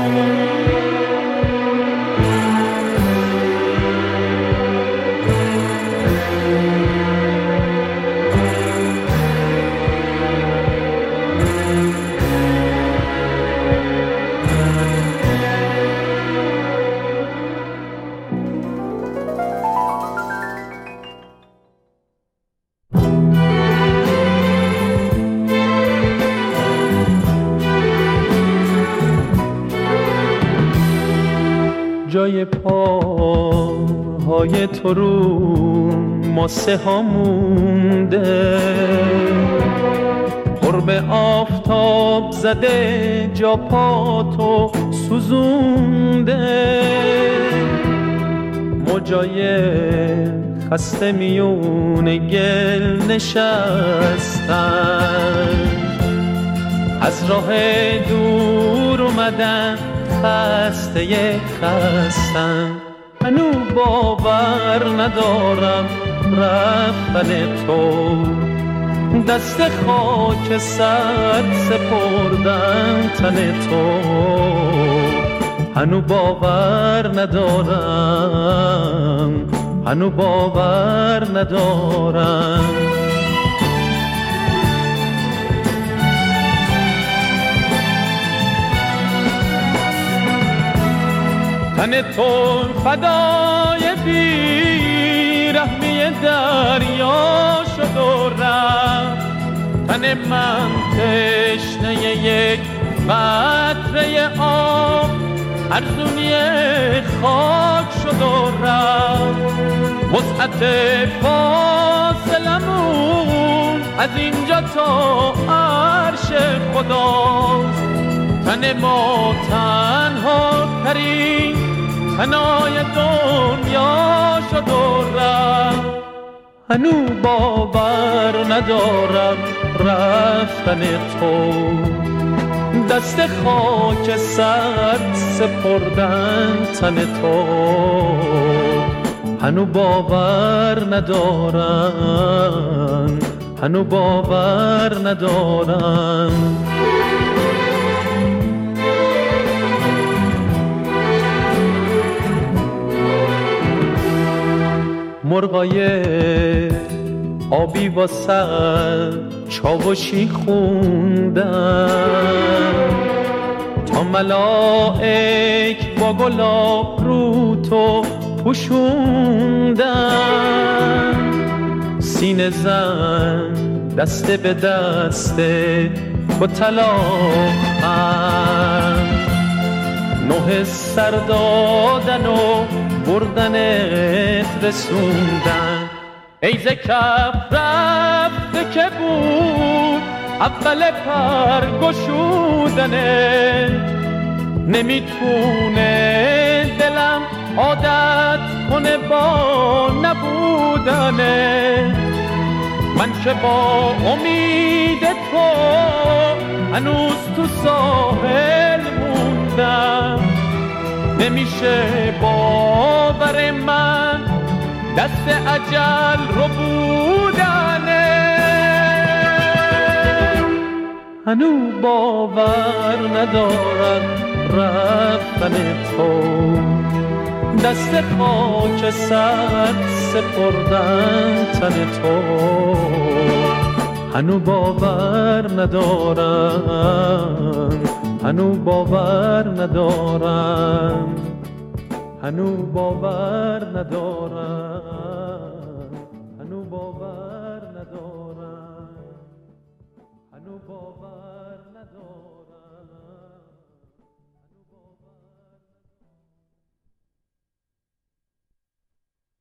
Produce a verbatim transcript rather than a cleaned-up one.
جای پاهای تو رو ماسه ها مونده، قرب آفتاب زده جا پاتو سوزونده، موجای خسته میون گل نشستن، از راه دور اومدن خسته خستم. منو باور ندارم رفتن تو، دست خاک سر سپردن تن تو، هنو باور ندارم، هنو باور ندارم. تن تو فدای بیرحمی دریا شد و رفت، تن من تشنه یک قطره آب ارزونی خاک شد و رفت. وسعت فاصلمون از اینجا تا عرش خداست، تن ما تنها ترین تنهای دنیا شد و رفت. هنو باور ندارم رفتن تو، دست خاک سر سپردن تن تو، هنو باور ندارم، هنو باور ندارم. مرغای آبی واسه چاوشی خوندن، تا ملائک با گلاب رو تو پوشوندن. سینه زن دست به دست با طلاقن، نه سر دادن و بردنت رسوندن. ای ز کف رفته که بود اول پر گشودنت، نمیتونه دلم عادت کنه با نبودنت. من که با امید تو هنوز تو ساحل موندم، نمیشه باور من دست اجل رو بودنه. هنو باور ندارم رفتن تو، دست خاک سر سپردن تن تو، هنو باور ندارم، هنو باور ندارم، هنو باور ندارم، هنو باور